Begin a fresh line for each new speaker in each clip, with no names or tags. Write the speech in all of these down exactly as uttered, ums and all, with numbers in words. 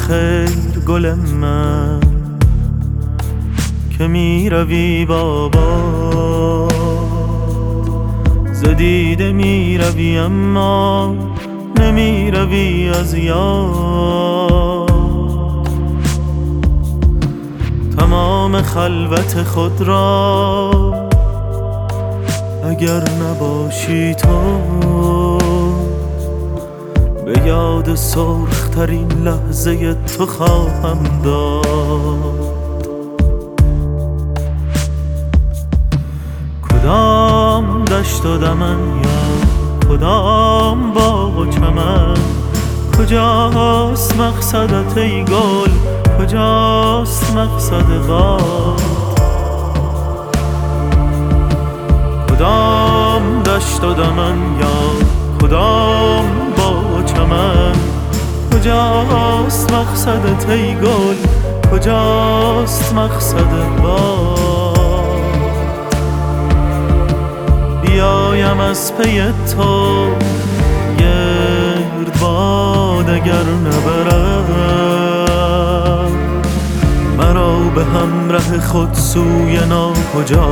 خیر گل من که می روی بابا، ز دیده می روی اما نمی روی از یاد. تمام خلوت خود را اگر نباشی تو، به یاد سرخ‌ترین لحظه تو خواهم داد. کدام دشت و دمن یا کدام باغ و چمن، کجاست مقصدت ای گل، کجاست مقصد باد؟ کدام دشت و دمن یا کدام باغ و چمن، کجاست مقصدت ای گل، کجاست مقصد باد؟ بیایم از پی تو گردباد اگر نبرد مرا به همراه خود سوی ناکجا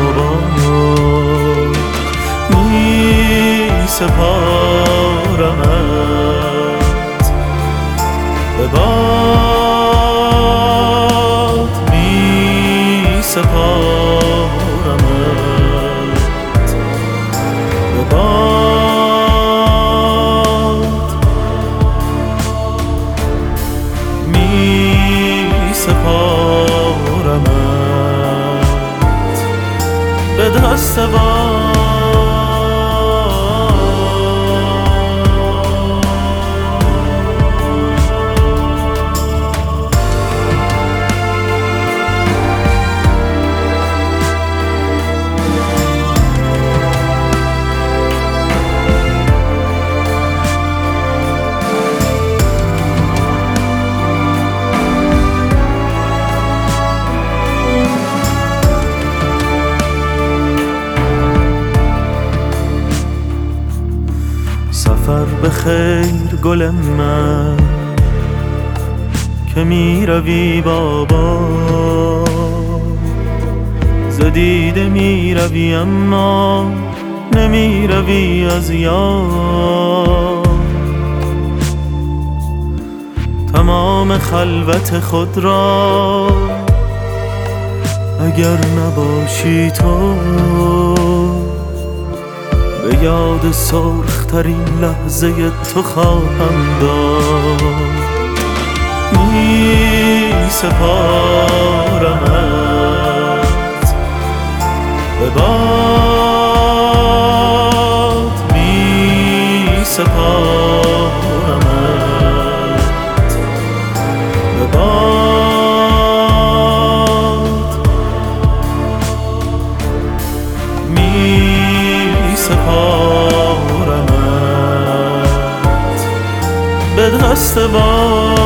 باد. می سپارمت به باد، می سپارمت به باد، می سپارمت به دست باد. سفر به خیر گل من که می روی بابا، ز دیده می روی اما نمی روی از یاد. تمام خلوت خود را اگر نباشی تو، به یاد سرخ‌ترین لحظه تو خواهم داد. می سپارمت به باد، می سپارمت به باد، می سپارمت به دست باد.